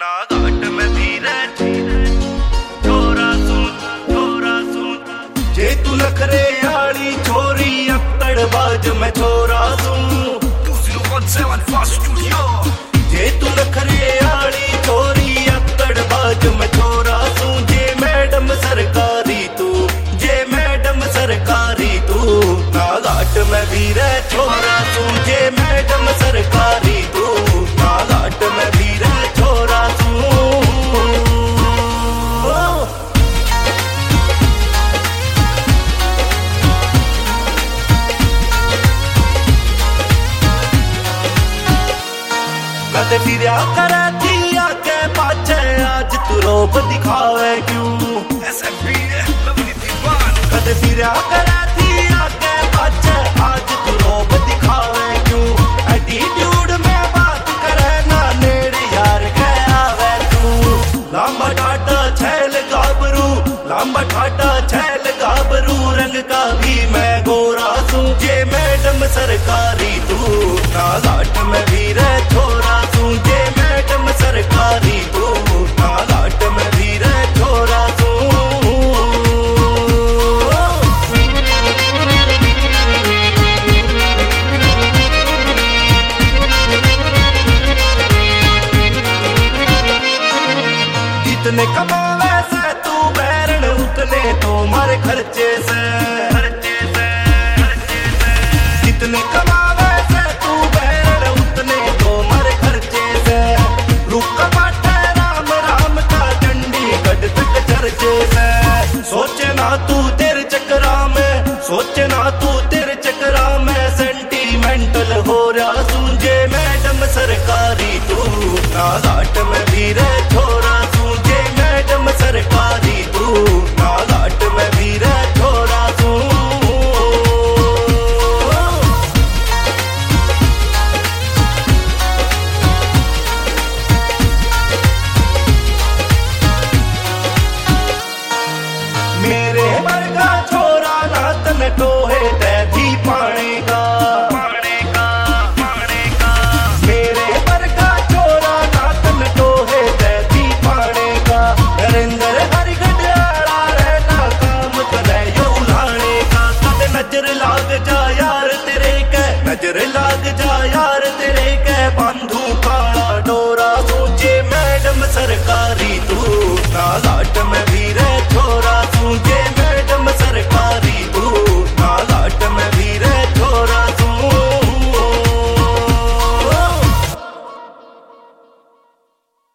ना घाट में भीरे छोरा सुन जे तू नखरे आली छोरी अक्कड़ बाज में छोरा सुन 2017 Fast Studio जे तू नखरे आली छोरी अक्कड़ बाज में छोरा सुन जे मैडम सरकारी तू ना घाट में भीरे छोरा सुन जे मैडम सरकारी तू ना घाट में भीरे छोरा सुन कद फिरा करे थी आके पाछे आज तू रोब दिखावे क्यों कद फिरा करे थी आके पाछे आज तू रोब दिखावे क्यों एटीट्यूड में बात करे ना नेड़े यार के आवे तू लंबा ठाटा छैल गाबरू रंग का भी मैं गोरा सूं जे मैडम सरकारी तू ना घाट में भी रह छोरा सूं जे मैडम सरकारी तू ना घाट में भी रह छोरा सूं जितने कमावे से तू बैरन उतने तो मारे खर्चे से जितने कमावे से तू बैरन उतने तो मारे खर्चे से रुक बाटे राम राम का चंडीगढ़ तक चर्चे से सोचे ना तू तेरे चक्रा में सेंटीमेंटल हो रहा सूझे मैडम सरकारी तू ना घाट में भी रह छोरा सूझे मैडम सरकारी तू ना घाट में भी रह छोरा तू मेरे वर्गा छोरा नात न टोहे ते भी पाने का मेरे वर्गा छोरा नात न टोहे ते भी पाने का नरेंद्र हरिगढ़ रहना काम करे यो उलाने का कद नजर लाग जा यार तेरे के बंधु काला डोरा सोचे मैडम सरकार